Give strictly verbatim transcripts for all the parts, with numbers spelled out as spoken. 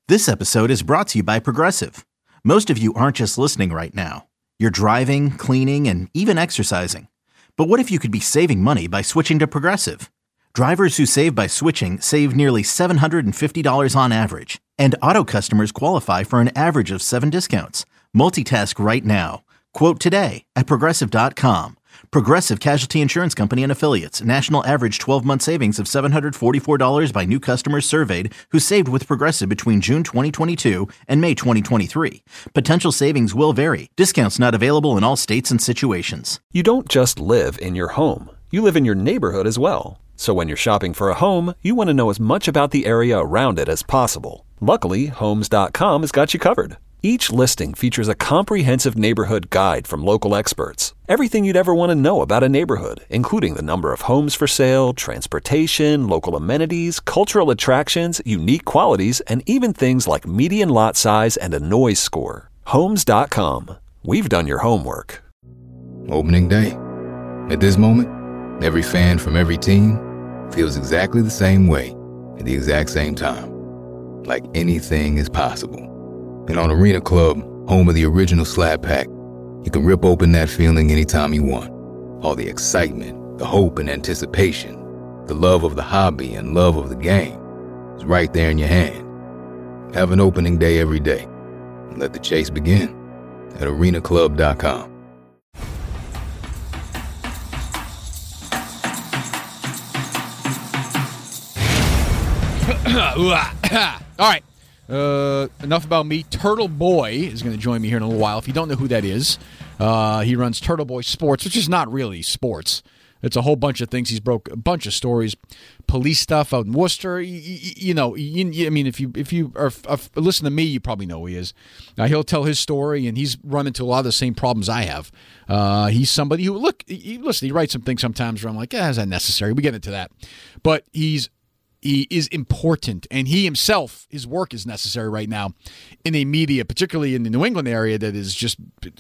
This episode is brought to you by Progressive. Most of you aren't just listening right now. You're driving, cleaning, and even exercising. But what if you could be saving money by switching to Progressive? Drivers who save by switching save nearly seven hundred fifty dollars on average. And auto customers qualify for an average of seven discounts. Multitask right now. Quote today at Progressive dot com. Progressive Casualty Insurance Company and Affiliates. National average twelve-month savings of seven hundred forty-four dollars by new customers surveyed who saved with Progressive between June twenty twenty-two and May twenty twenty-three. Potential savings will vary. Discounts not available in all states and situations. You don't just live in your home. You live in your neighborhood as well. So when you're shopping for a home, you want to know as much about the area around it as possible. Luckily, Homes dot com has got you covered. Each listing features a comprehensive neighborhood guide from local experts. Everything you'd ever want to know about a neighborhood, including the number of homes for sale, transportation, local amenities, cultural attractions, unique qualities, and even things like median lot size and a noise score. Homes dot com. We've done your homework. Opening day. At this moment, every fan from every team feels exactly the same way at the exact same time. Like anything is possible. And on Arena Club, home of the original Slap Pack, you can rip open that feeling anytime you want. All the excitement, the hope and anticipation, the love of the hobby and love of the game is right there in your hand. Have an opening day every day. And let the chase begin at arena club dot com. All right. Uh, enough about me. Turtle Boy is going to join me here in a little while. If you don't know who that is, uh, he runs Turtle Boy Sports, which is not really sports. It's a whole bunch of things. He's broke a bunch of stories, police stuff out in Worcester. You, you, you know, you, I mean, if you if you are, are, listen to me, you probably know who he is. Uh, he'll tell his story, and he's run into a lot of the same problems I have. Uh, he's somebody who look, he, listen. He writes some things sometimes where I'm like, eh, is that necessary? We get into that, but he's. He is important, and he himself, his work is necessary right now in a media, particularly in the New England area, that is just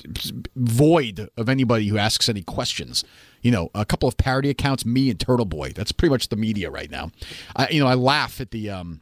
void of anybody who asks any questions. You know, a couple of parody accounts, me and Turtle Boy. That's pretty much the media right now. I, you know, I laugh at the um,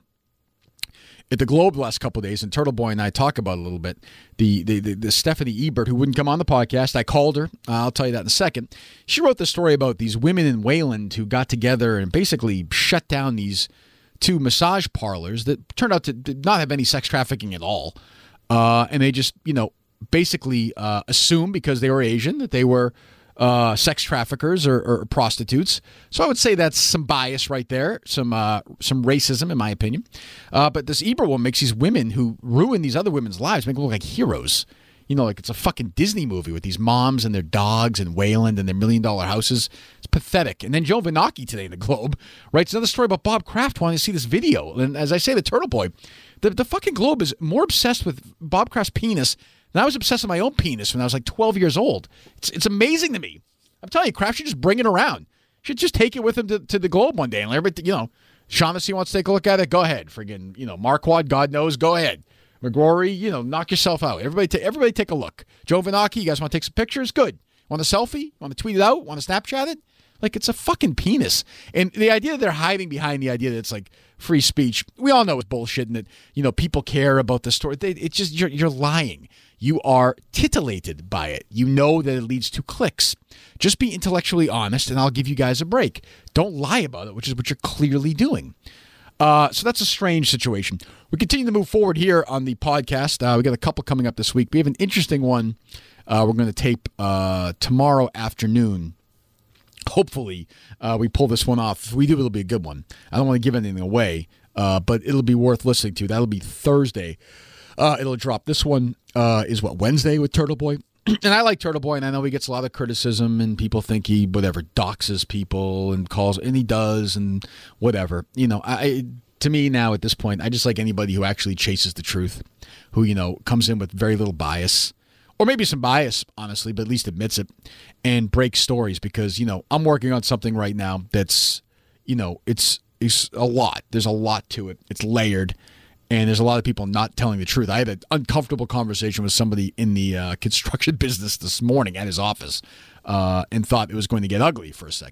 at the Globe the last couple of days, and Turtle Boy and I talk about it a little bit. The the, the the Stephanie Ebert, who wouldn't come on the podcast, I called her. Uh, I'll tell you that in a second. She wrote the story about these women in Wayland who got together and basically shut down these two massage parlors that turned out to not have any sex trafficking at all. Uh, and they just, you know, basically uh, assumed because they were Asian that they were uh, sex traffickers or, or prostitutes. So I would say that's some bias right there, some uh, some racism in my opinion. Uh, but this Ebert one makes these women who ruin these other women's lives make them look like heroes. You know, like it's a fucking Disney movie with these moms and their dogs and Wayland and their million dollar houses. It's pathetic. And then Joe Vinacchi today in the Globe writes another story about Bob Kraft wanting to see this video. And as I say, the Turtle Boy, the, the fucking Globe is more obsessed with Bob Kraft's penis than I was obsessed with my own penis when I was like twelve years old. It's it's amazing to me. I'm telling you, Kraft should just bring it around. Should just take it with him to, to the Globe one day and let everybody, you know, Shaughnessy wants to take a look at it. Go ahead. Friggin', you know, Marquardt, God knows, go ahead. McGrory, you know, knock yourself out. Everybody, ta- everybody take a look. Joe Vinacchi, you guys want to take some pictures? Good. Want a selfie? Want to tweet it out? Want to Snapchat it? Like, it's a fucking penis. And the idea that they're hiding behind the idea that it's like free speech, we all know it's bullshit and that, you know, people care about the story. They, it's just, you're, you're lying. You are titillated by it. You know that it leads to clicks. Just be intellectually honest and I'll give you guys a break. Don't lie about it, which is what you're clearly doing. Uh, so that's a strange situation. We continue to move forward here on the podcast. Uh, we got a couple coming up this week. We have an interesting one uh, we're going to tape uh, tomorrow afternoon. Hopefully, uh, we pull this one off. If we do, it'll be a good one. I don't want to give anything away, uh, but it'll be worth listening to. That'll be Thursday. Uh, it'll drop. This one uh, is, what, Wednesday with Turtle Boy? And I like Turtle Boy, and I know he gets a lot of criticism, and people think he, whatever, doxes people and calls, and he does, and whatever. You know, I to me now at this point, I just like anybody who actually chases the truth, who, you know, comes in with very little bias, or maybe some bias, honestly, but at least admits it, and breaks stories, because, you know, I'm working on something right now that's, you know, it's, it's a lot. There's a lot to it. It's layered. And there's a lot of people not telling the truth. I had an uncomfortable conversation with somebody in the uh, construction business this morning at his office uh, and thought it was going to get ugly for a second.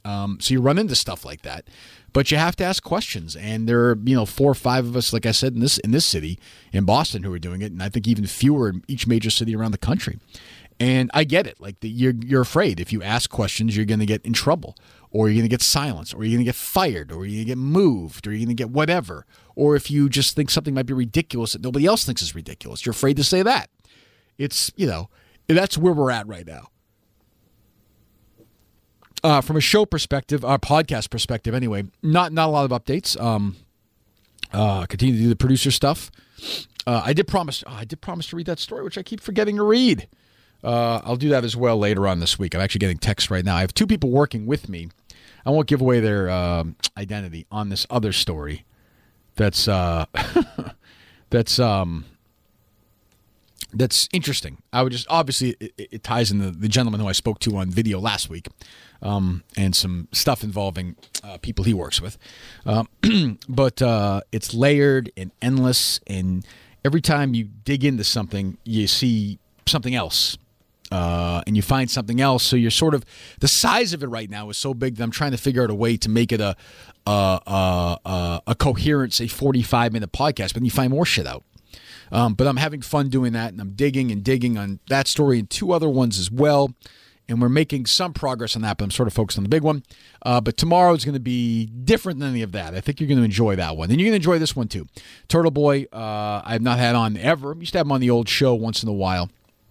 Um, so you run into stuff like that, but you have to ask questions. And there are, you know, four or five of us, like I said, in this in this city, in Boston, who are doing it, and I think even fewer in each major city around the country. And I get it. Like the, you're you're afraid if you ask questions, you're going to get in trouble, or you're going to get silenced, or you're going to get fired, or you're going to get moved, or you're going to get whatever. Or if you just think something might be ridiculous that nobody else thinks is ridiculous, you're afraid to say that. It's, you know, that's where we're at right now. Uh, from a show perspective, our podcast perspective, anyway, not not a lot of updates. Um, uh, continue to do the producer stuff. Uh, I did promise. Oh, I did promise to read that story, which I keep forgetting to read. Uh, I'll do that as well later on this week. I'm actually getting texts right now. I have two people working with me. I won't give away their um, identity on this other story. That's uh, that's um. That's interesting. I would just, obviously, it, it ties in the, the gentleman who I spoke to on video last week, um, and some stuff involving uh, people he works with. Um, but uh, it's layered and endless, and every time you dig into something, you see something else, uh, and you find something else. So you're sort of, the size of it right now is so big that I'm trying to figure out a way to make it a a, a, a, a coherent, say, forty-five minute podcast, but then you find more shit out. Um, but I'm having fun doing that, and I'm digging and digging on that story and two other ones as well. And we're making some progress on that, but I'm sort of focused on the big one. Uh, but tomorrow is going to be different than any of that. I think you're going to enjoy that one. And you're going to enjoy this one, too. Turtle Boy, uh, I've not had on ever. I used to have him on the old show once in a while.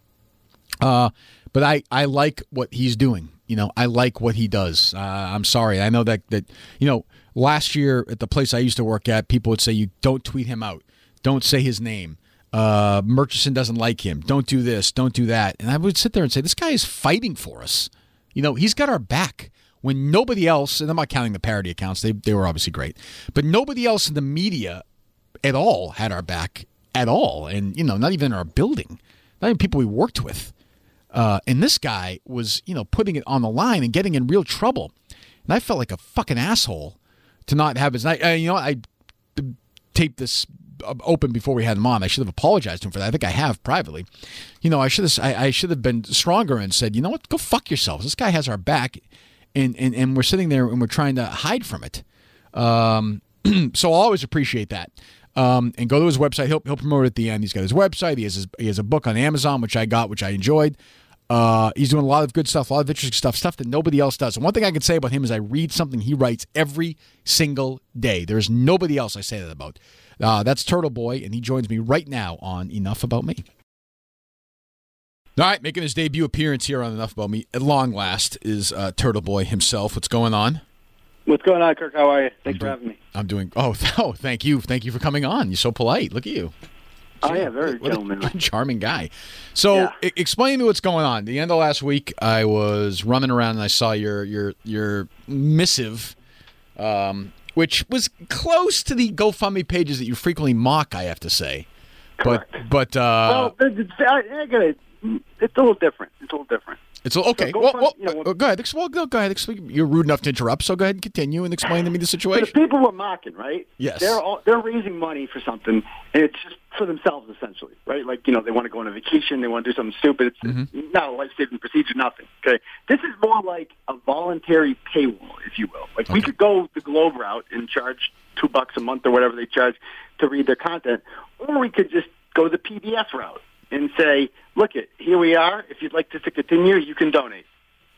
Uh, but I, I like what he's doing. You know, I like what he does. Uh, I'm sorry. I know that, that, you know, last year at the place I used to work at, people would say, you don't tweet him out. Don't say his name. Uh, Murchison doesn't like him. Don't do this. Don't do that. And I would sit there and say, this guy is fighting for us. You know, he's got our back when nobody else, and I'm not counting the parody accounts. They, they were obviously great. But nobody else in the media at all had our back at all. And, you know, not even in our building. Not even people we worked with. Uh, and this guy was, you know, putting it on the line and getting in real trouble. And I felt like a fucking asshole to not have his night. Uh, you know, I taped this open before we had him on. I should have apologized to him for that. I think I have privately. You know, I should have I, I should have been stronger and said, you know what, go fuck yourselves. This guy has our back, and and, and we're sitting there and we're trying to hide from it. Um, so I'll always appreciate that. Um, and go to his website. He'll he'll promote it at the end. He's got his website. He has his, he has a book on Amazon, which I got, which I enjoyed. Uh, he's doing a lot of good stuff, a lot of interesting stuff, stuff that nobody else does. And one thing I can say about him is I read something he writes every single day. There's nobody else I say that about. Uh, that's Turtle Boy, and he joins me right now on Enough About Me. All right, making his debut appearance here on Enough About Me at long last is uh, Turtle Boy himself. What's going on? What's going on, Kirk? How are you? Thanks I'm for do- having me. I'm doing. Oh, oh, thank you, thank you for coming on. You're so polite. Look at you. Oh yeah, very what gentlemanly. a charming guy. So, Yeah. I- explain to me what's going on. The end of last week, I was running around and I saw your your your missive. Um, which was close to the GoFundMe pages that you frequently mock, I have to say. Correct. But, but uh, well, it's, I, I gotta, it's a little different. It's a little different. it's okay. So well, GoFund- well, you know, uh, go ahead. Ex- Well, go, go ahead. Explain. You're rude enough to interrupt, so go ahead and continue and explain to me the So the situation. people were mocking, right? Yes. They're all, they're raising money for something, and it's just for themselves essentially, right? Like, you know, they want to go on a vacation, they want to do something stupid. It's Mm-hmm. not a life-saving procedure, nothing. Okay, this is more like a voluntary paywall, if you will. Like we Okay. could go the Globe route and charge two bucks a month or whatever they charge to read their content, or we could just go the P B S route and say, look, it here we are. If you'd like this to continue, you can donate.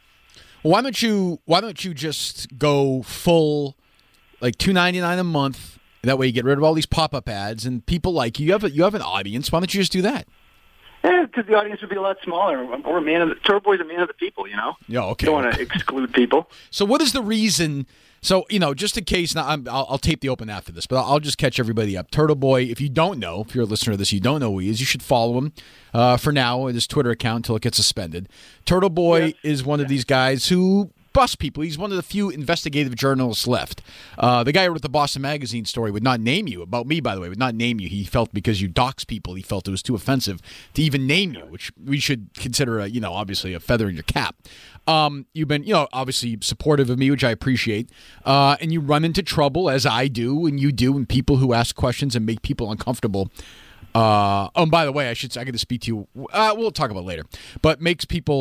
Why don't you Why don't you just go full, like two ninety-nine a month? That way you get rid of all these pop-up ads and people like you. You have a, you have an audience. Why don't you just do that? Yeah, because the audience would be a lot smaller. We're a man of the, Turtle Boy's a man of the people, you know? Yeah, okay. Don't want to exclude people. So what is the reason? So, you know, just in case, now I'm, I'll, I'll tape the open after this, but I'll, I'll just catch everybody up. Turtle Boy, if you don't know, if you're a listener to this, you don't know who he is, you should follow him uh, for now at his Twitter account until it gets suspended. Turtle Boy Yes. is one of these guys who bust people. He's one of the few investigative journalists left. Uh, the guy who wrote the Boston Magazine story would not name you, about me, by the way, would not name you. He felt because you dox people, he felt it was too offensive to even name you, which we should consider, a, you know, obviously a feather in your cap. Um, you've been, you know, obviously supportive of me, which I appreciate. Uh, and you run into trouble, as I do, and you do, and people who ask questions and make people uncomfortable. Uh, oh, and by the way, I should I get to speak to you. Uh, we'll talk about it later. But makes people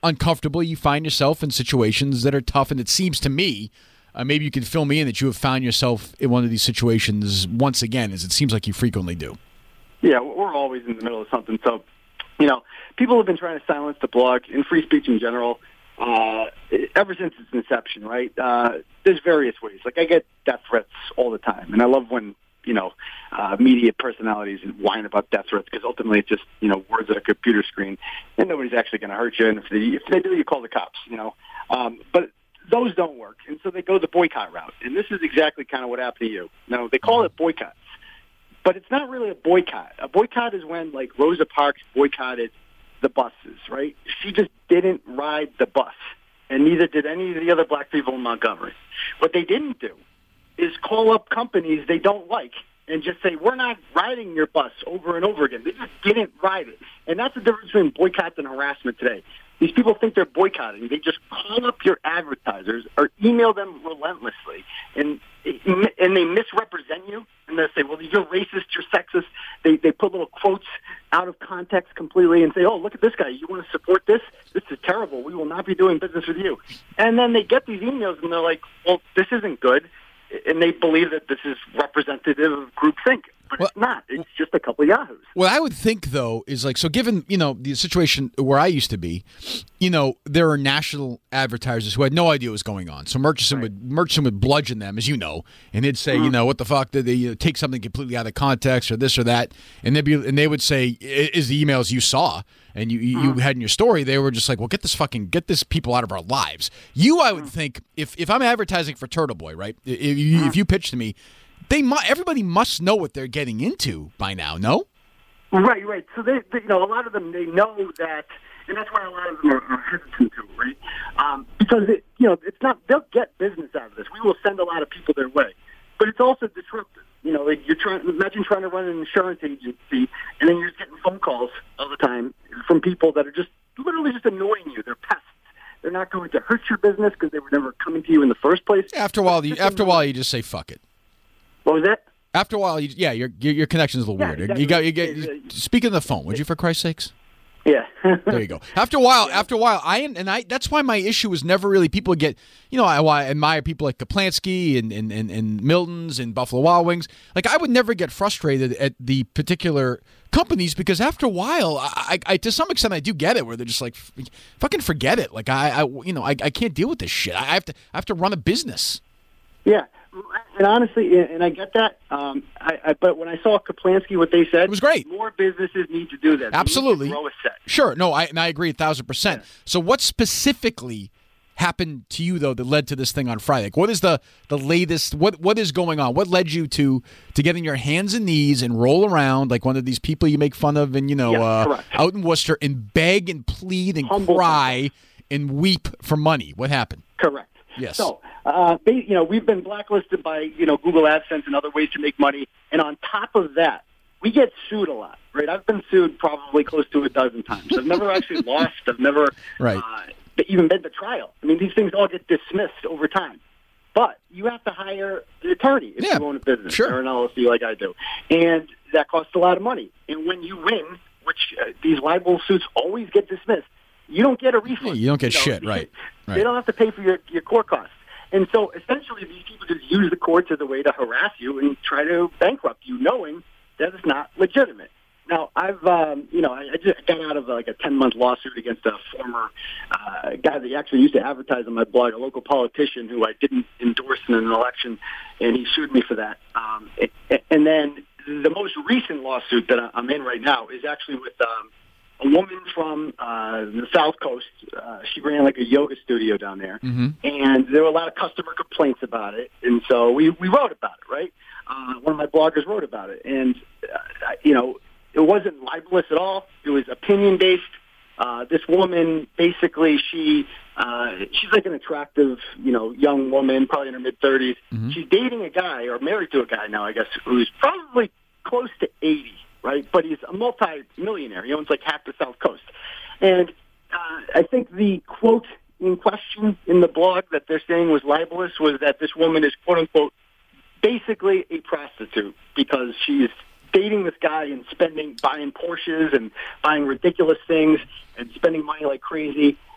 uncomfortable. You find yourself in situations that are tough, and it seems to me, uh, maybe you can fill me in, that you have found yourself in one of these situations once again, as it seems like you frequently do. Yeah, we're always in the middle of something. So, you know, people have been trying to silence the blog and free speech in general uh, ever since its inception, right? Uh, there's various ways. Like, I get death threats all the time, and I love when, you know, uh, media personalities whine about death threats, because ultimately it's just, you know, words at a computer screen, and nobody's actually going to hurt you. And if they, if they do, you call the cops, you know. Um, but those don't work, and so they go the boycott route. And this is exactly kind of what happened to you. Now, they call it boycotts, but it's not really a boycott. A boycott is when, like, Rosa Parks boycotted the buses, right? She just didn't ride the bus, and neither did any of the other black people in Montgomery. What they didn't do is call up companies they don't like and just say, we're not riding your bus over and over again. They just didn't ride it. And that's the difference between boycotts and harassment today. These people think they're boycotting. They just call up your advertisers or email them relentlessly, and and they misrepresent you, and they say, well, you're racist, you're sexist. They they put little quotes out of context completely and say, oh, look at this guy. You want to support this? This is terrible. We will not be doing business with you. And then they get these emails, and they're like, well, this isn't good. And they believe that this is representative of groupthink. But well, it's not. It's just a couple of yahoos. What I would think, though, is like, so given, you know, the situation where I used to be, you know, there are national advertisers who had no idea what was going on. So Murchison, right. would, Murchison would bludgeon them, as you know, and they'd say, mm-hmm. you know, what the fuck, did they you know, take something completely out of context or this or that, and they'd be, and they would say, is the emails you saw and you, you mm-hmm. had in your story, they were just like, well, get this fucking, get this people out of our lives. You, I would mm-hmm. think, if, if I'm advertising for Turtle Boy, right, if you, mm-hmm. if you pitch to me, They mu- everybody must know what they're getting into by now, no? Right, right. So they, they, you know, a lot of them, they know that, and that's why a lot of them are, are hesitant to, right? Um, because it, you know, it's not. They'll get business out of this. We will send a lot of people their way, but it's also disruptive. You know, like you're trying. Imagine trying to run an insurance agency, and then you're just getting phone calls all the time from people that are just literally just annoying you. They're pests. They're not going to hurt your business because they were never coming to you in the first place. After a while, you, after a while, you just say fuck it. What was that? After a while, you, yeah, your your, your connection is a little yeah, weird. Exactly. You got you get you, speaking of the phone. Would you, for Christ's sakes? Yeah. There you go. After a while, after a while, I and I. That's why my issue was never really people get. You know, I, I admire people like Kaplansky and and, and and Milton's and Buffalo Wild Wings. Like I would never get frustrated at the particular companies because after a while, I, I to some extent I do get it where they're just like, fucking forget it. Like I, I you know, I, I can't deal with this shit. I have to I have to run a business. Yeah. And honestly, and I get that, um, I, I, but when I saw Kaplansky, what they said, it was great. More businesses need to do that. They Absolutely. Need to grow a set. Sure. No, I, and I agree a thousand percent. Yeah. So what specifically happened to you, though, that led to this thing on Friday? Like, what is the, the latest, what what is going on? What led you to, to getting your hands and knees and roll around like one of these people you make fun of and, you know, yes, uh, out in Worcester and beg and plead and Humble cry and weep for money? What happened? Correct. Yes. So, uh, they, you know, we've been blacklisted by, you know, Google AdSense and other ways to make money. And on top of that, we get sued a lot, right? I've been sued probably close to a dozen times. I've never actually lost. I've never right. uh, even been to trial. I mean, these things all get dismissed over time. But you have to hire an attorney if yeah, you own a business sure. or an L L C like I do. And that costs a lot of money. And when you win, which uh, these libel suits always get dismissed, you don't get a refund. Yeah, you don't get you know, shit, right. right. They don't have to pay for your, your court costs. And so essentially these people just use the courts as a way to harass you and try to bankrupt you, knowing that it's not legitimate. Now, I've, um, you know, I, I just got out of like a ten-month lawsuit against a former uh, guy that actually used to advertise on my blog, a local politician who I didn't endorse in an election, and he sued me for that. Um, and then the most recent lawsuit that I'm in right now is actually with um, a woman from uh, the South Coast. Uh, she ran like a yoga studio down there, mm-hmm. and there were a lot of customer complaints about it, and so we, we wrote about it, right? Uh, one of my bloggers wrote about it, and, uh, you know, it wasn't libelous at all. It was opinion-based. Uh, this woman, basically, she uh, she's like an attractive, you know, young woman, probably in her mid-thirties. Mm-hmm. She's dating a guy, or married to a guy now, I guess, who's probably close to eighty, right? But he's a multi-millionaire. He owns like half the South Coast. And uh, I think the quote in question in the blog that they're saying was libelous was that this woman is, quote-unquote, basically a prostitute because she's dating this guy and spending, buying Porsches and buying ridiculous things and spending money like crazy.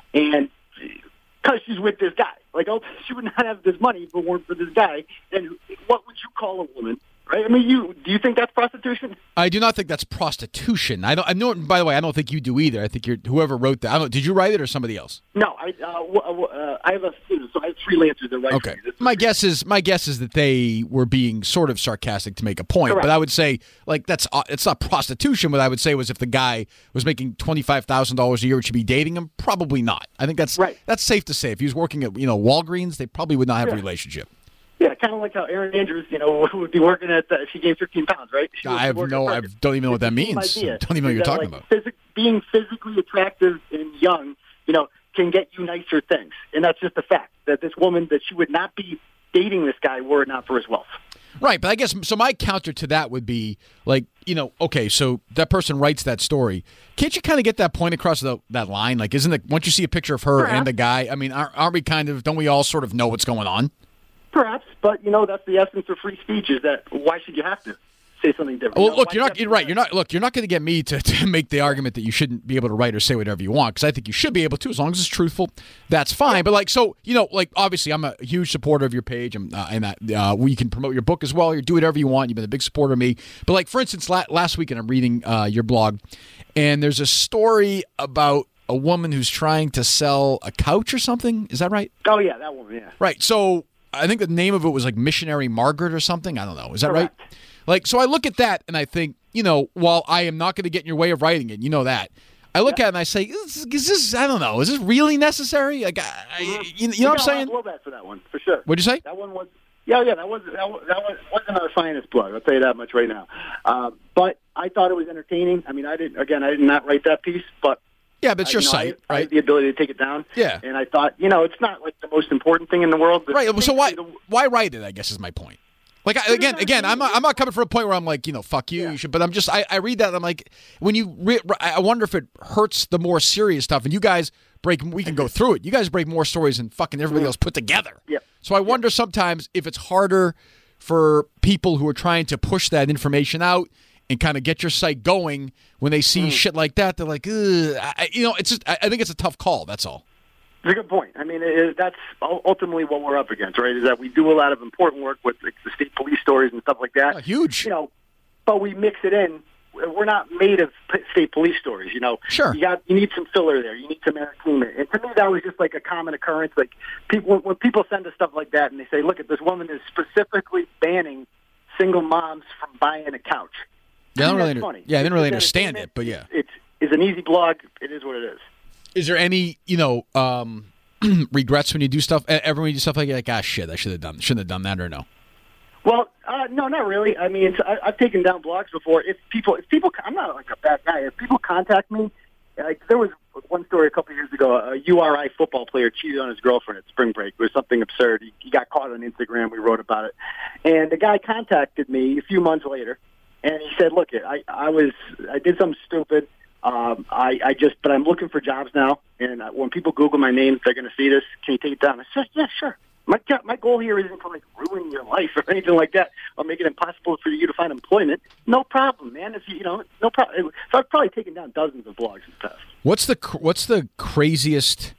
and because she's with this guy. Like, oh, she would not have this money if it weren't for this guy. And what would you call a woman? Right? I mean, you do you think that's prostitution? I do not think that's prostitution. I don't. I know. By the way, I don't think you do either. I think you're whoever wrote that. I don't. Did you write it or somebody else? No, I. Uh, w- uh, I have a student, so I have freelancers that write. Okay. For me. My guess is my guess is that they were being sort of sarcastic to make a point. Correct. But I would say like that's uh, it's not prostitution. What I would say was if the guy was making twenty five thousand dollars a year, would you be dating him? Probably not. I think that's right. That's safe to say. If he was working at you know Walgreens, they probably would not have yeah. a relationship. Yeah, kind of like how Erin Andrews, you know, would be working at. The, she gained fifteen pounds, right? She I have no. I don't even know what that means. Idea. Don't even know what you're that, talking like, about. Phys- being physically attractive and young, you know, can get you nicer things, and that's just a fact. That this woman, that she would not be dating this guy were it not for his wealth. Right, but I guess so. My counter to that would be like, you know, okay, so that person writes that story. Can't you kind of get that point across the, that line? Like, isn't it once you see a picture of her Perhaps. and the guy? I mean, aren't, aren't we kind of? Don't we all sort of know what's going on? Perhaps, but you know that's the essence of free speech. Is that why should you have to say something different? Well, you know, look, why you're do you not. have You're to right. do You're that? not. Look, you're not going to get me to, to make the argument that you shouldn't be able to write or say whatever you want because I think you should be able to as long as it's truthful. That's fine. But like, so you know, like obviously, I'm a huge supporter of your page, and uh, and that uh, we can promote your book as well. You do whatever you want. You've been a big supporter of me. But like, for instance, la- last weekend I'm reading uh, your blog, and there's a story about a woman who's trying to sell a couch or something. Is that right? Oh yeah, that woman. Yeah. Right. So I think the name of it was like Missionary Margaret or something. I don't know. Is that Correct. right? Like, so I look at that and I think, you know, while I am not going to get in your way of writing it, you know that. I look at it and I say, is, is this, I don't know, is this really necessary? Like, I, I, you, you know what I'm saying? Blow back for that one for sure. What'd you say? That one was. Yeah, yeah, that was that, was, that was, wasn't our finest blog. I'll tell you that much right now. Uh, but I thought it was entertaining. I mean, I didn't. Again, I did not write that piece, but yeah, but it's I, your you know, site, I, I right? had the ability to take it down. Yeah. And I thought, you know, it's not like the most important thing in the world. But Right. So why why write it? I guess is my point. Like I, again, again, I'm not, I'm not coming from a point where I'm like, you know, fuck you, Yeah. you should. But I'm just, I, I read that and I'm like, when you, re- I wonder if it hurts the more serious stuff. And you guys break, we can go through it. You guys break more stories than fucking everybody else put together. Yep. So I wonder sometimes if it's harder for people who are trying to push that information out and kind of get your site going when they see shit like that. They're like, ugh. I, you know, it's just, I, I think it's a tough call. That's all. It's a good point. I mean, it, that's ultimately what we're up against, right? Is that we do a lot of important work with like, the state police stories and stuff like that. Oh, huge. You know, but we mix it in. We're not made of p- state police stories, you know. Sure. You got you need some filler there. You need some entertainment. And to me, that was just like a common occurrence. Like people, when people send us stuff like that, and they say, "Look, at this woman is specifically banning single moms from buying a couch." Yeah, I don't To me, really that's under- funny. yeah, I didn't It's really just understand entertainment. it, but yeah. It's it's an easy blog. It is what it is. Is there any, you know, um, regrets when you do stuff? Ever when you do stuff like that, like, ah, shit, I should have done, shouldn't have done that, or no? Well, uh, no, not really. I mean, it's, I, I've taken down blogs before. If people, if people, I'm not like a bad guy. If people contact me, like there was one story a couple years ago. A U R I football player cheated on his girlfriend at spring break. It was something absurd. He, he got caught on Instagram. We wrote about it, and the guy contacted me a few months later, and he said, "Look, I, I was, I did something stupid. Um, I, I just, but I'm looking for jobs now, and when people Google my name, they're going to see this. Can you take it down?" I said, "Yeah, sure." My my goal here isn't to like ruin your life or anything like that, or make it impossible for you to find employment. No problem, man. If you you know, no problem. So I've probably taken down dozens of blogs in the past. What's the cr- what's the craziest?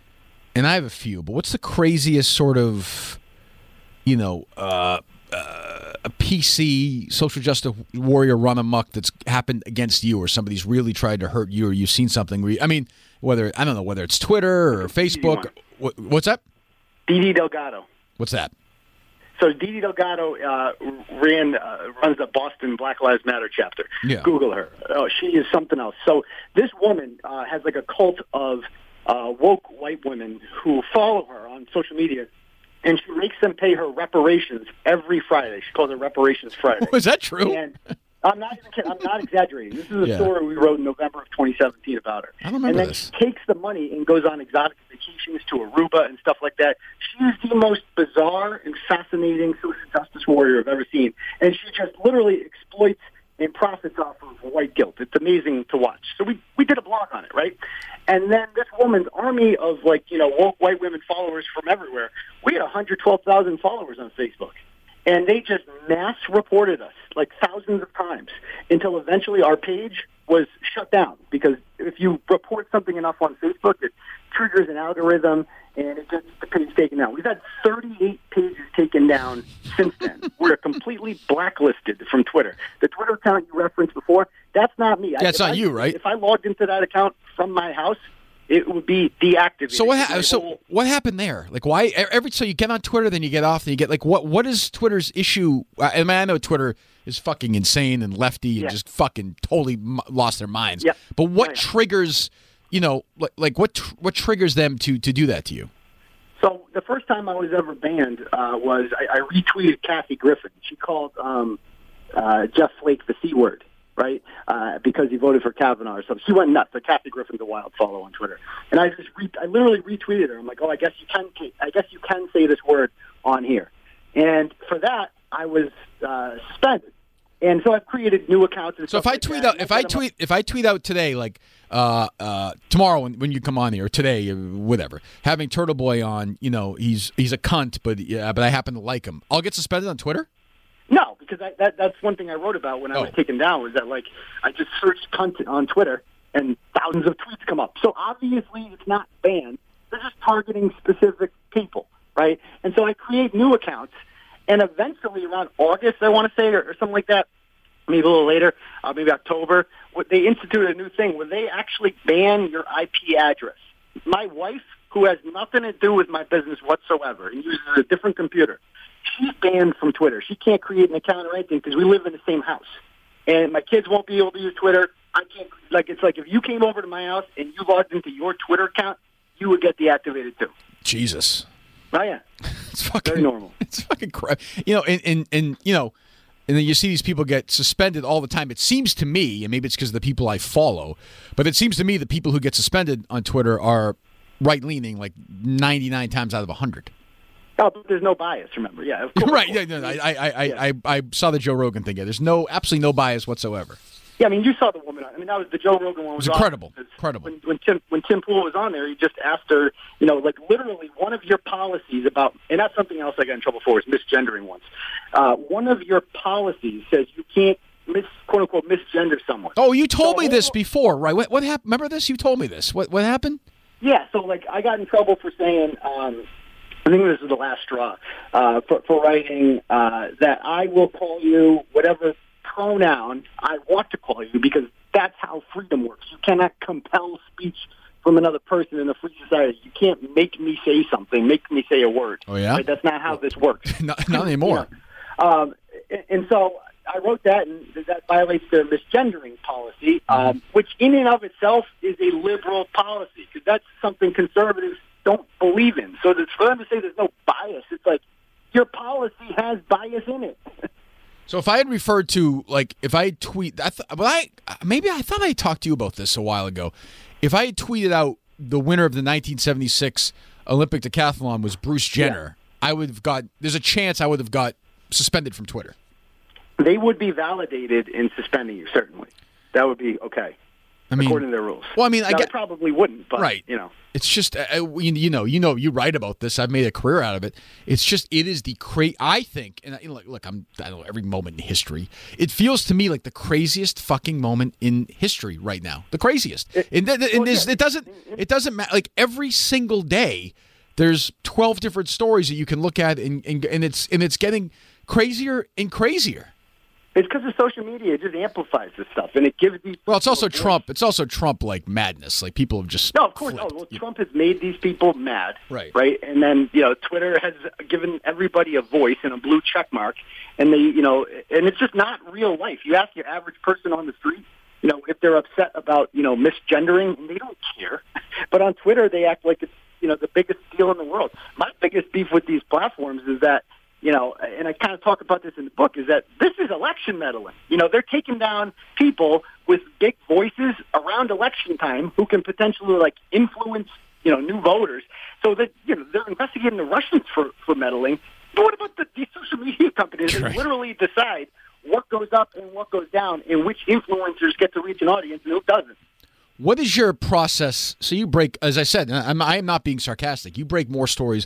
And I have a few, but what's the craziest sort of, you know, uh, uh, a P C social justice warrior run amok that's happened against you, or somebody's really tried to hurt you, or you've seen something where you, I mean, whether I don't know whether it's Twitter or Facebook. What, what's that? Didi Delgado. What's that? So Didi Delgado uh, ran uh, runs the Boston Black Lives Matter chapter. Yeah. Google her. Oh, she is something else. So this woman uh, has like a cult of uh, woke white women who follow her on social media, and she makes them pay her reparations every Friday. She calls it Reparations Friday. Is that true? And I'm not even kidding. I'm not exaggerating. This is a Yeah. story we wrote in November of twenty seventeen about her. I don't remember and then this. she takes the money and goes on exotic vacations to Aruba and stuff like that. She is the most bizarre and fascinating social justice warrior I've ever seen. And she just literally exploits and profits off of white guilt. It's amazing to watch. So we, we did a blog on it, right? And then this woman's army of, like, you know, woke white women followers from everywhere. We had one hundred twelve thousand followers on Facebook. And they just mass reported us like thousands of times until eventually our page was shut down, because if you report something enough on Facebook, it triggers an algorithm and it gets the page taken down. We've had thirty-eight pages taken down since then. We're completely blacklisted from Twitter. The Twitter account you referenced before, that's not me. That's not I, you, right? If I logged into that account from my house, it would be deactivated. So what? Ha- so whole- what happened there? Like, why? Every so you get on Twitter, then you get off, then you get like what? What is Twitter's issue? I mean, I know Twitter is fucking insane and lefty and Yeah. just fucking totally m- lost their minds. Yep. But what Oh, yeah. triggers? You know, like, like what? Tr- what triggers them to to do that to you? So the first time I was ever banned uh, was I, I retweeted Kathy Griffin. She called um, uh, Jeff Flake the C word, right? Uh, because he voted for Kavanaugh or something. She went nuts. So Kathy Griffin's a wild follow on Twitter, and I just re- I literally retweeted her. I'm like, oh, I guess you can I guess you can say this word on here, and for that I was uh, suspended. And so I've created new accounts. And So stuff if I like tweet that. out, if I tweet, if I tweet out today, like uh, uh, tomorrow when, when you come on here, or today, uh, whatever, having Turtle Boy on, you know, he's he's a cunt, but yeah, but I happen to like him. I'll get suspended on Twitter. No, because I, that that's one thing I wrote about when I was Oh. taken down, was that, like, I just searched cunt on Twitter and thousands of tweets come up. So obviously it's not banned. They're just targeting specific people, right? And so I create new accounts, and eventually around August, I want to say, or, or something like that, maybe a little later, uh, maybe October, what they instituted a new thing where they actually ban your I P address. My wife, who has nothing to do with my business whatsoever and uses a different computer, she's banned from Twitter. She can't create an account or anything because we live in the same house. And my kids won't be able to use Twitter. I can't, like, it's like if you came over to my house and you logged into your Twitter account, you would get deactivated too. Jesus, Oh, yeah. it's fucking Very normal. It's fucking crap. You know, and, and and you know, and then you see these people get suspended all the time. It seems to me, and maybe it's because of the people I follow, but it seems to me the people who get suspended on Twitter are right-leaning, like ninety-nine times out of one hundred. Oh, but there's no bias, remember. Yeah, of course. Right. Yeah, no, I, I, I, Yeah. I, I saw the Joe Rogan thing. Yeah, there's no, absolutely no bias whatsoever. Yeah, I mean, you saw the woman. I mean, that was the Joe Rogan one. Was It was incredible. awesome, 'cause Incredible. When, when Tim when Tim Pool was on there, he just asked her, you know, like literally one of your policies about, and that's something else I got in trouble for, is misgendering once. Uh, one of your policies says you can't mis quote unquote misgender someone. Oh, you told So me this whole- before, right? What, what happened? Remember this? You told me this. What, what happened? Yeah, so like I got in trouble for saying, um, I think this is the last straw, uh, for, for writing uh, that I will call you whatever pronoun I want to call you, because that's how freedom works. You cannot compel speech from another person in a free society. You can't make me say something, make me say a word. Oh, yeah? Right? That's not how this works. not, not anymore. You know? um, and, and so I wrote that, and that violates their misgendering policy, um, which in and of itself is a liberal policy, because that's something conservatives don't believe in. So that for them to say there's no bias, it's like your policy has bias in it. So if I had referred to, like, if I had tweet, I th- well, I maybe I thought I talked to you about this a while ago. If I had tweeted out the winner of the nineteen seventy-six Olympic decathlon was Bruce Jenner, I would have got. There's a chance I would have got suspended from Twitter. They would be validated in suspending you, certainly. That would be okay, I mean, according to their rules. well, I mean, I Now, get they probably wouldn't, but, right. you know. It's just uh, you, you know you know you write about this. I've made a career out of it. It's just it is the cra- I think, and you know, look, I'm I don't know every moment in history. It feels to me like the craziest fucking moment in history right now. The craziest. And, th- th- and there's, it doesn't it doesn't matter. Like every single day, there's twelve different stories that you can look at, and and, and it's and it's getting crazier and crazier. It's because of social media. It just amplifies this stuff, and it gives these. Well, it's also people a voice. Trump. It's also Trump like madness. Like people have just No, of course. flipped. Oh, well, You- Trump has made these people mad, Right. Right, and then you know, Twitter has given everybody a voice and a blue check mark, and they, you know, and it's just not real life. You ask your average person on the street, you know, if they're upset about you know misgendering, and they don't care. But on Twitter, they act like it's you know the biggest deal in the world. My biggest beef with these platforms is that. You know, and I kind of talk about this in the book, is that this is election meddling. You know, they're taking down people with big voices around election time who can potentially, like, influence, you know, new voters. So that, you know, they're investigating the Russians for, for meddling. But what about the, these social media companies that Right. literally decide what goes up and what goes down and which influencers get to reach an audience and who doesn't? What is your process? So you break, as I said, I'm, I am not being sarcastic. You break more stories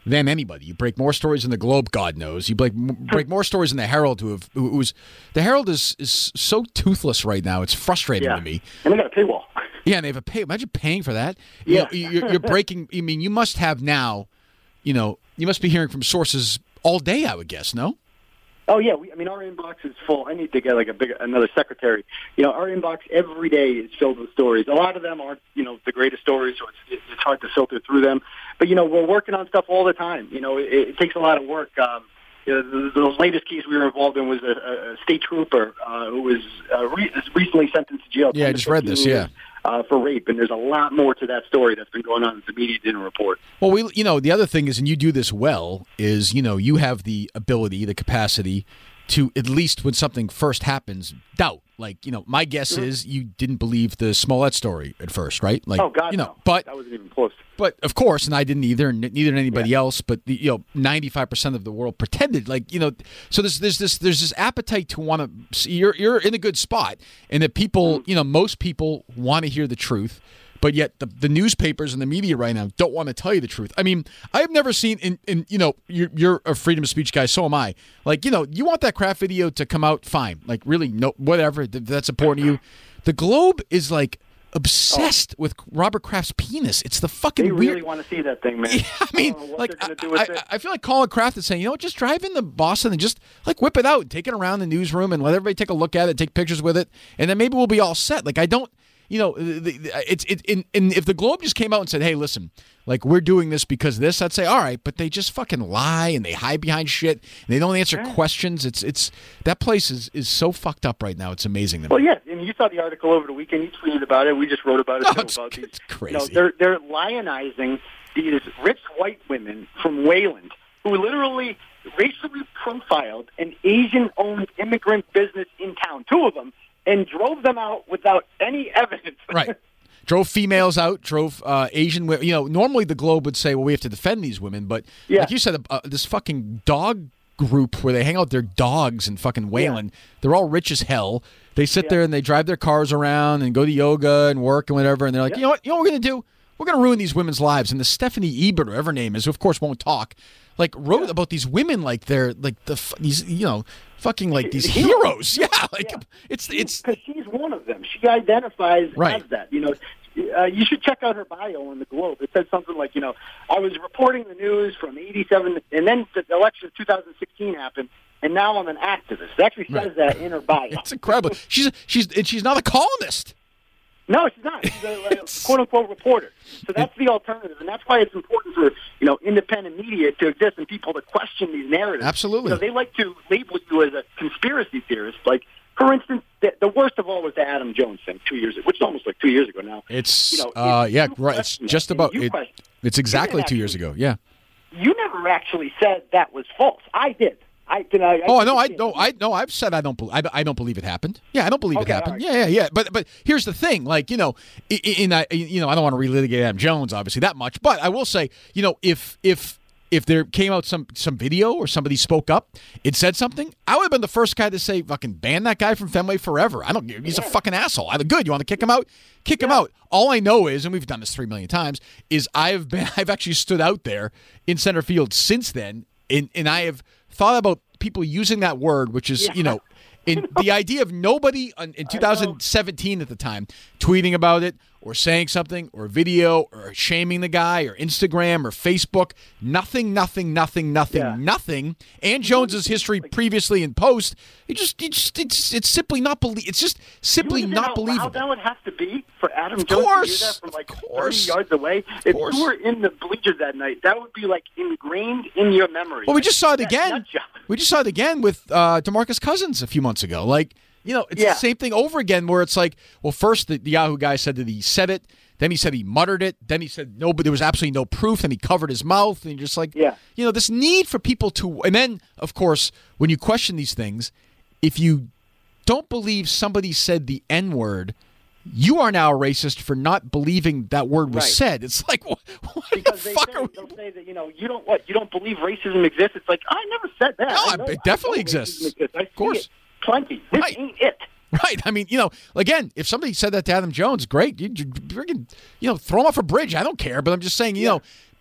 than anybody. You break more stories in the Globe, God knows. You break break more stories in the Herald, who have who was the Herald is is so toothless right now. It's frustrating Yeah. to me. And they got a paywall. Yeah, and they have a pay. Imagine paying for that. Yeah. You know, you're, you're breaking. I mean, you must have now. You know, you must be hearing from sources all day. I would guess. No. Oh yeah, we, I mean our inbox is full. I need to get like a big another secretary. You know, our inbox every day is filled with stories. A lot of them aren't, you know, the greatest stories, so it's it's hard to filter through them. But you know, we're working on stuff all the time. You know, it, it takes a lot of work. Um, you know, the, the latest case we were involved in was a, a state trooper uh, who was uh, re- recently sentenced to jail. Yeah, I just read this. Yeah. Uh, for rape, and there's a lot more to that story that's been going on that the media didn't report. Well, we, you know, the other thing is, and you do this well, is, you know, you have the ability, the capacity to, at least when something first happens, doubt. Like, you know, my guess Mm-hmm. is you didn't believe the Smollett story at first, right? Like, Oh God, you know, no. but that wasn't even close. But of course, and I didn't either, and neither did anybody else. But the, you know, ninety-five percent of the world pretended, like, you know. So there's there's this there's this appetite to want to see you're you're in a good spot, and that people, you know, most people want to hear the truth, but yet the the newspapers and the media right now don't want to tell you the truth. I mean, I have never seen in in you know you're you're a freedom of speech guy, so am I. Like, you know, you want that Kraft video to come out, fine. Like, really, no, whatever. If that's important to you. The Globe is like obsessed oh. with Robert Kraft's penis. It's the fucking They really weird. want to see that thing, man. Yeah, I mean, I like, I, do with I, it. I feel like Colin Kraft is saying, you know, just drive into Boston and just like whip it out and take it around the newsroom and let everybody take a look at it, take pictures with it, and then maybe we'll be all set. Like, I don't. You know, the, the, it's it. In, in, if the Globe just came out and said, "Hey, listen, like we're doing this because of this," I'd say, "All right," but they just fucking lie and they hide behind shit and they don't answer yeah. questions. It's it's that place is, is so fucked up right now. It's amazing. To me. Well, yeah, and you saw the article over the weekend. You tweeted about it. We just wrote about it. Oh, too, it's, about these, it's crazy. You know, they're they're lionizing these rich white women from Wayland who literally racially profiled an Asian-owned immigrant business in town, two of them, and drove them out without any evidence. Right. Drove females out, drove uh, Asian women. You know, normally the Globe would say, well, we have to defend these women. But yeah. like you said, uh, this fucking dog group where they hang out their dogs in fucking Wayland, yeah. they're all rich as hell. They sit yeah. there and they drive their cars around and go to yoga and work and whatever. And they're like, yeah. you know what? You know what we're going to do? We're going to ruin these women's lives. And the Stephanie Ebert, or whatever her name is, who of course won't talk, like wrote yeah. about these women like they're like the these you know fucking like these heroes. Yeah, like yeah. it's it's because she's one of them. She identifies right. as that. You know, uh, you should check out her bio on the Globe. It says something like, you know, I was reporting the news from eighty-seven, and then the election of two thousand sixteen happened. And now I'm an activist. It actually says right. that in her bio. It's incredible. She's she's and she's not a columnist. No, she's not. She's a, a quote-unquote reporter. So that's the alternative, and that's why it's important for, you know, independent media to exist and people to question these narratives. Absolutely. You know, they like to label you as a conspiracy theorist. Like, for instance, the, the worst of all was the Adam Jones thing two years ago, which is almost like two years ago now. It's, you know, uh, yeah, right. It's just about, it, it's exactly actually, two years ago, yeah. You never actually said that was false. I did. I can. I, oh I no! I no! I no! I've said I don't. Be, I, I don't believe it happened. Yeah, I don't believe okay, it happened. Right. Yeah, yeah, yeah. But but here's the thing. Like, you know, in, in I you know I don't want to relitigate Adam Jones obviously that much. But I will say, you know, if if if there came out some some video or somebody spoke up, it said something, I would have been the first guy to say, fucking ban that guy from Fenway forever. I don't. He's yeah. a fucking asshole. I good. You want to kick him out? Kick yeah. him out. All I know is, and we've done this three million times, is I've been I've actually stood out there in center field since then, and and I have thought about people using that word, which is, yeah. you know, in the idea of nobody in two thousand seventeen at the time tweeting about it or saying something or video or shaming the guy or Instagram or Facebook. Nothing, nothing, nothing, nothing, yeah. nothing. And Jones's history previously in post, it just, it just it's it's simply not believe. It's just simply you not how believable. Loud that would have to be for Adam of Jones course, to do that from like thirty yards away. If you were in the bleachers that night, that would be like ingrained in your memory. Well, we just saw it that again. We just saw it again with uh, DeMarcus Cousins a few months ago. Like, you know, it's yeah. the same thing over again where it's like, well, first the, the Yahoo guy said that he said it. Then he said he muttered it. Then he said no, but there was absolutely no proof. Then he covered his mouth. And you're just like, yeah. you know, this need for people to. And then, of course, when you question these things, if you don't believe somebody said the N-word, you are now a racist for not believing that word was right. said. It's like, what, what because the they fuck say, are we? They'll say that, you know, you don't what you don't believe racism exists. It's like, I never said that. No, I know, it definitely I know exists. exists. I of course. See it plenty. This right. ain't it. Right. I mean, you know, again, if somebody said that to Adam Jones, great. You, you, freaking, you know, throw him off a bridge. I don't care. But I'm just saying, you yeah. know,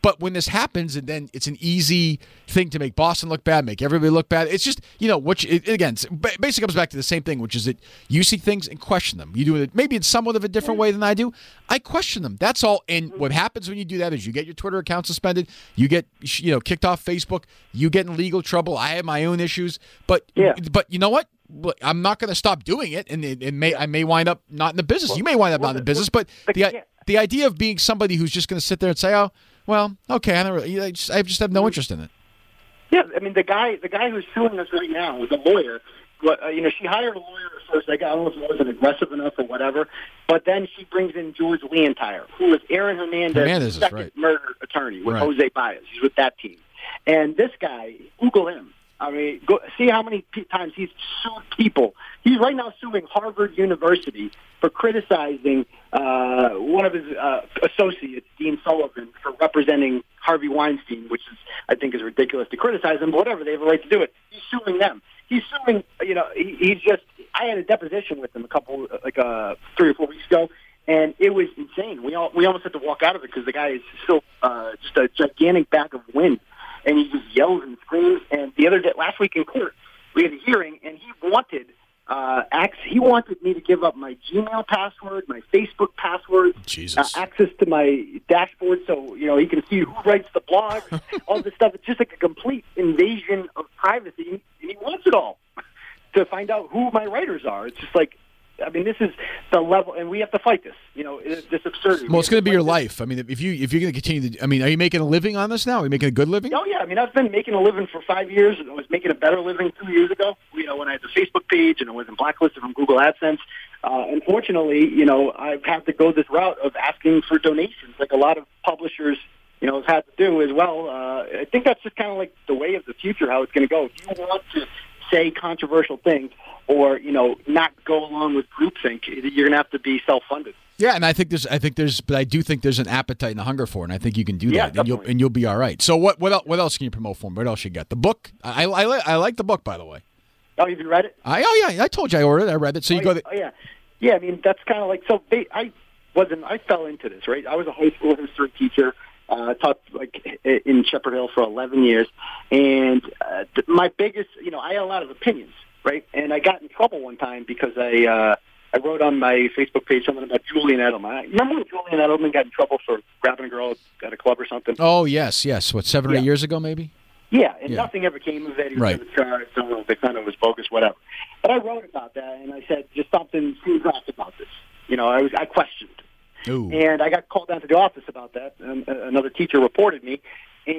But when this happens, and then it's an easy thing to make Boston look bad, make everybody look bad. It's just, you know, what you, it, again, it basically comes back to the same thing, which is that you see things and question them. You do it maybe in somewhat of a different way than I do. I question them. That's all. And what happens when you do that is you get your Twitter account suspended, you get, you know, kicked off Facebook, you get in legal trouble. I have my own issues, but yeah. but you know what? I'm not going to stop doing it, and it, it may I may wind up not in the business. Well, you may wind up well, not in the business, but the, the yeah. the idea of being somebody who's just going to sit there and say, "Oh, well, okay, I, don't really, I, just, I just have no interest in it." Yeah, I mean the guy the guy who's suing us right now is a lawyer. But, uh, you know, she hired a lawyer at first. I don't know if it wasn't aggressive enough or whatever. But then she brings in George Leontire, who was Aaron Hernandez's Hernandez, second right. murder attorney with Right. Jose Baez. He's with that team. And this guy, Google him. I mean, go, see how many p- times he's sued people. He's right now suing Harvard University for criticizing uh, one of his uh, associates, Dean Sullivan, for representing Harvey Weinstein, which is, I think, is ridiculous to criticize him. But whatever, they have a right to do it. He's suing them. He's suing. You know, he, he's just. I had a deposition with him a couple, like, uh, three or four weeks ago, and it was insane. We all we almost had to walk out of it because the guy is still uh, just a gigantic bag of wind. And he just yells and screams. And the other day, last week in court, we had a hearing, and he wanted uh, ac- he wanted me to give up my Gmail password, my Facebook password, Jesus. Uh, access to my dashboard, so you know he can see who writes the blogs, all this stuff. It's just like a complete invasion of privacy, and he wants it all to find out who my writers are. It's just like. I mean, this is the level, and we have to fight this. You know, this absurdity. Well, it's going to be your this. life. I mean, if you if you're going to continue to, I mean, are you making a living on this now? Are you making a good living? Oh yeah, I mean, I've been making a living for five years, and I was making a better living two years ago. You know, when I had the Facebook page and I wasn't blacklisted from Google AdSense. Uh, unfortunately, you know, I've had to go this route of asking for donations, like a lot of publishers, you know, have had to do as well. Uh, I think that's just kind of like the way of the future, how it's going to go. If you want to say controversial things, or you know, not go along with groupthink, you're going to have to be self-funded. Yeah, and I think there's, I think there's, but I do think there's an appetite and a hunger for it, and I think you can do Yeah, that, and you'll definitely. and you'll be all right. So what what else, what else can you promote for them? What else you got? The book? I I, I, I like the book, by the way. Oh, have you read it? I oh yeah, I told you I ordered it. I read it. So you oh, go. yeah. The, oh yeah, yeah. I mean, that's kind of like so. They, I wasn't. I fell into this, right? I was a high school history teacher. Uh, taught like in Shepherd Hill for eleven years, and uh, th- my biggest, you know, I had a lot of opinions. Right, and I got in trouble one time because I uh, I wrote on my Facebook page something about Julian Edelman. I remember when Julian Edelman got in trouble for grabbing a girl at a club or something? oh yes, yes. What seven or Yeah. eight years ago, maybe? Yeah, and Yeah. nothing ever came of it. He was Right. never charged. I don't know if they found it was bogus, whatever. But I wrote about that, and I said just something seems off about this. You know, I was I questioned, Ooh. and I got called down to the office about that. And uh, another teacher reported me, and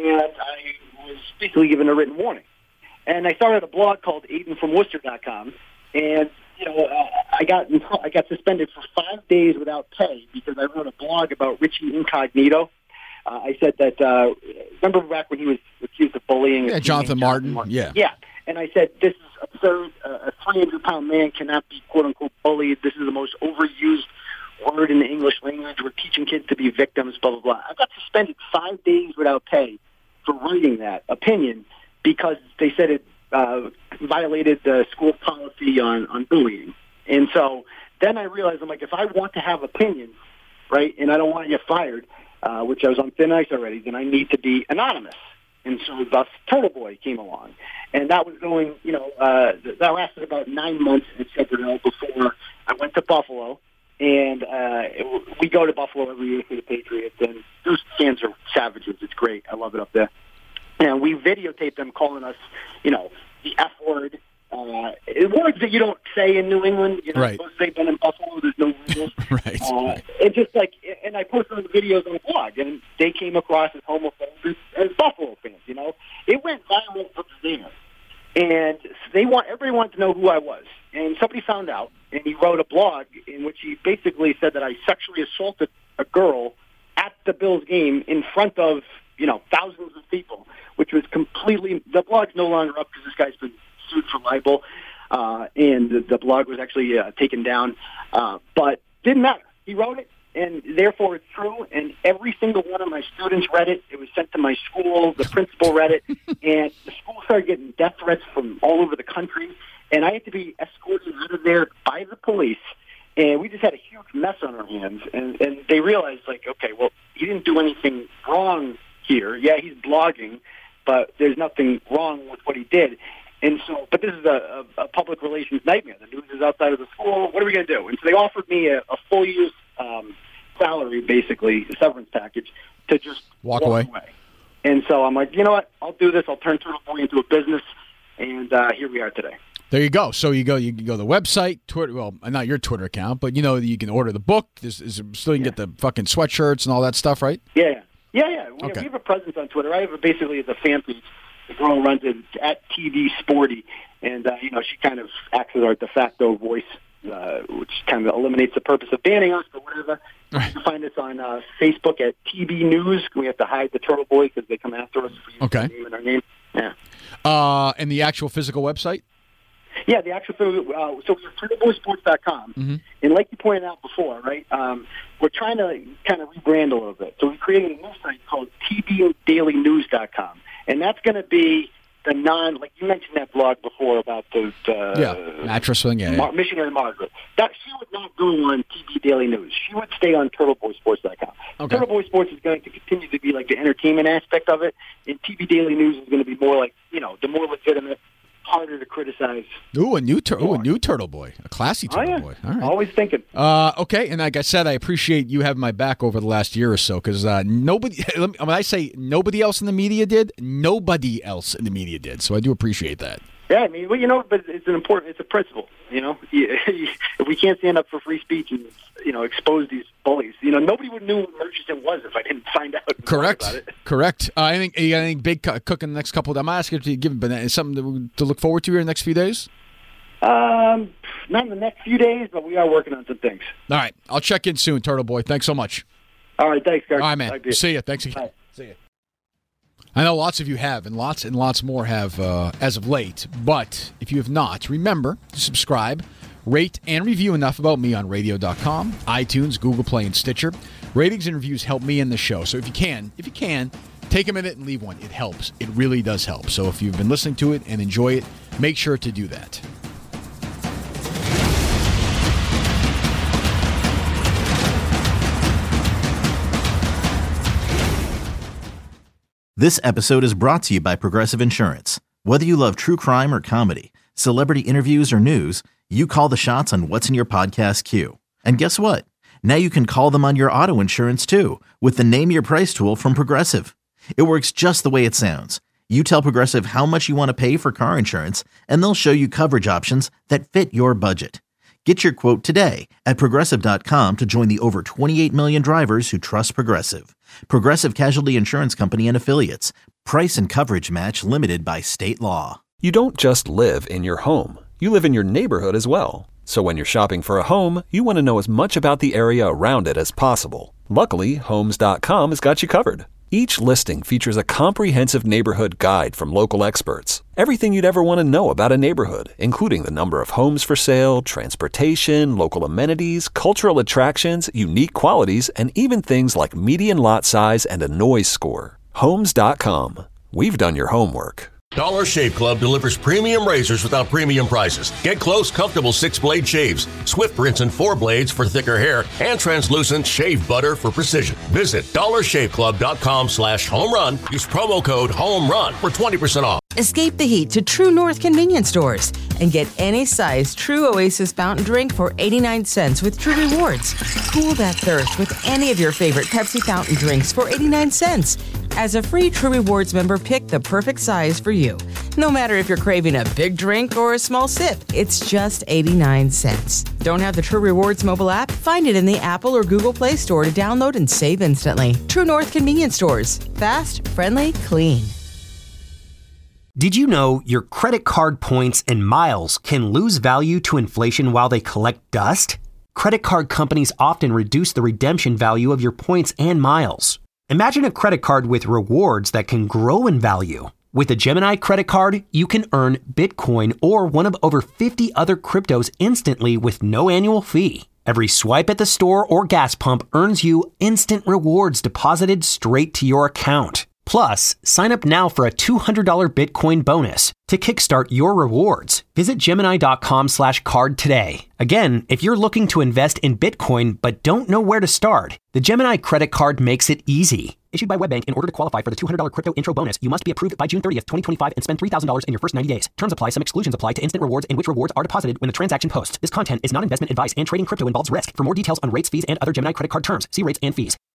I was basically given a written warning. And I started a blog called Aiden From Worcester dot com. And, you know, uh, I got I got suspended for five days without pay because I wrote a blog about Richie Incognito. Uh, I said that, uh, remember back when he was accused of bullying? Yeah, a Jonathan teenage Martin, yeah. Yeah. And I said, this is absurd. Uh, a three hundred pound man cannot be, quote-unquote, bullied. This is the most overused word in the English language. We're teaching kids to be victims, blah, blah, blah. I got suspended five days without pay for writing that opinion because they said it uh, violated the school policy on, on bullying. And so then I realized, I'm like, if I want to have opinions, right, and I don't want to get fired, uh, which I was on thin ice already, then I need to be anonymous. And so thus Turtle Boy came along. And that was going, you know, uh, that lasted about nine months in Shepherd Hill before I went to Buffalo. And uh, it, we go to Buffalo every year for the Patriots, and those fans are savages. It's great. I love it up there. And we videotape them calling us, you know, the F word, uh, words that you don't say in New England. You know, Right. supposed to say been in Buffalo, there's no rules. Right. Uh, and just like, and I posted the videos on the blog, and they came across as homophobes as Buffalo fans. You know, it went viral up there, and they want everybody wanted to know who I was. And somebody found out, and he wrote a blog in which he basically said that I sexually assaulted a girl at the Bills game in front of, you know, thousands of people, which was completely, the blog's no longer up because this guy's been sued for libel, uh, and the, the blog was actually uh, taken down, uh, but didn't matter. He wrote it, and therefore it's true, and every single one of my students read it. It was sent to my school. The principal read it, and the school started getting death threats from all over the country, and I had to be escorted out of there by the police. And we just had a huge mess on our hands, and, and they realized, like, okay, well, he didn't do anything wrong here. Yeah, he's blogging, but there's nothing wrong with what he did. And so, but this is a, a, a public relations nightmare. The news is outside of the school. What are we going to do? And so they offered me a, a full year's um, salary, basically, a severance package, to just walk, walk away. away. And so I'm like, you know what? I'll do this. I'll turn Turtle Boy into a business. And uh, here we are today. There you go. So you go, you can go to the website, Twitter. Well, not your Twitter account, but you know you can order the book. Is, is still you can Yeah. get the fucking sweatshirts and all that stuff, right? Yeah, yeah, yeah. We, Okay. we have a presence on Twitter. I have a, basically as a fan page. The girl runs it at T V Sporty, and uh, you know she kind of acts as our de facto voice, uh, which kind of eliminates the purpose of banning us or whatever. Right. You can find us on uh, Facebook at T B News. We have to hide the Turtle Boy because they come after us for using Okay. our name and our name. Yeah. Uh, and the actual physical website. Yeah, the actual uh, so we have turtle boy sports dot com, Mm-hmm. and like you pointed out before, right? Um, we're trying to kind of rebrand a little bit. So we created a new site called T B daily news dot com, and that's going to be the non, like you mentioned that blog before about the uh, Yeah, mattress thing. Yeah, Mar- yeah. Missionary Margaret. That she would not go on T B Daily News. She would stay on turtle boy sports dot com. Okay. Turtle Boy Sports is going to continue to be like the entertainment aspect of it, and T B Daily News is going to be more like, you know, the more legitimate, harder to criticize. Ooh, a new tur- ooh, a new Turtle Boy, a classy Oh Turtle yeah, Boy. All right. always thinking. Uh, okay, and like I said, I appreciate you having my back over the last year or so because uh, nobody, let me- when I say nobody else in the media did, nobody else in the media did. So I do appreciate that. Yeah, I mean, well, you know, but it's an important, it's a principle. You know, if we can't stand up for free speech and you know expose these bullies, you know, nobody would know who Murchison was if I didn't find out. and Correct. talk about it. Correct. Uh, I think you got anything big co- cooking the next couple of days. I'm asking if you give but something to, to look forward to here in the next few days. Um, not in the next few days, but we are working on some things. All right, I'll check in soon, Turtle Boy. Thanks so much. All right, thanks, guys. All right, man. See you. Thanks again. Bye. See you. I know lots of you have, and lots and lots more have uh, as of late. But if you have not, remember to subscribe, rate, and review Enough About Me on radio dot com, iTunes, Google Play, and Stitcher. Ratings and reviews help me in the show. So if you can, if you can, take a minute and leave one. It helps. It really does help. So if you've been listening to it and enjoy it, make sure to do that. This episode is brought to you by Progressive Insurance. Whether you love true crime or comedy, celebrity interviews or news, you call the shots on what's in your podcast queue. And guess what? Now you can call them on your auto insurance too with the Name Your Price tool from Progressive. It works just the way it sounds. You tell Progressive how much you want to pay for car insurance, and they'll show you coverage options that fit your budget. Get your quote today at Progressive dot com to join the over twenty-eight million drivers who trust Progressive. Progressive Casualty Insurance Company and Affiliates. Price and coverage match limited by state law. You don't just live in your home. You live in your neighborhood as well. So when you're shopping for a home, you want to know as much about the area around it as possible. Luckily, Homes dot com has got you covered. Each listing features a comprehensive neighborhood guide from local experts. Everything you'd ever want to know about a neighborhood, including the number of homes for sale, transportation, local amenities, cultural attractions, unique qualities, and even things like median lot size and a noise score. Homes dot com. We've done your homework. Dollar Shave Club delivers premium razors without premium prices. Get close, comfortable six-blade shaves, swift rinse and four blades for thicker hair, and translucent shave butter for precision. Visit dollar shave club dot com slash home run. Use promo code HOMERUN for twenty percent off. Escape the heat to True North convenience stores and get any size True Oasis fountain drink for eighty-nine cents with True Rewards. Cool that thirst with any of your favorite Pepsi fountain drinks for eighty-nine cents. As a free True Rewards member, pick the perfect size for you. No matter if you're craving a big drink or a small sip, it's just eighty-nine cents. Don't have the True Rewards mobile app? Find it in the Apple or Google Play Store to download and save instantly. True North convenience stores. Fast, friendly, clean. Did you know your credit card points and miles can lose value to inflation while they collect dust? Credit card companies often reduce the redemption value of your points and miles. Imagine a credit card with rewards that can grow in value. With a Gemini credit card, you can earn Bitcoin or one of over fifty other cryptos instantly with no annual fee. Every swipe at the store or gas pump earns you instant rewards deposited straight to your account. Plus, sign up now for a two hundred dollars Bitcoin bonus to kickstart your rewards. Visit Gemini dot com slash card today. Again, if you're looking to invest in Bitcoin but don't know where to start, the Gemini credit card makes it easy. Issued by WebBank. In order to qualify for the two hundred dollars crypto intro bonus, you must be approved by June thirtieth, twenty twenty-five and spend three thousand dollars in your first ninety days. Terms apply. Some exclusions apply to instant rewards in which rewards are deposited when the transaction posts. This content is not investment advice and trading crypto involves risk. For more details on rates, fees, and other Gemini credit card terms, see rates and fees.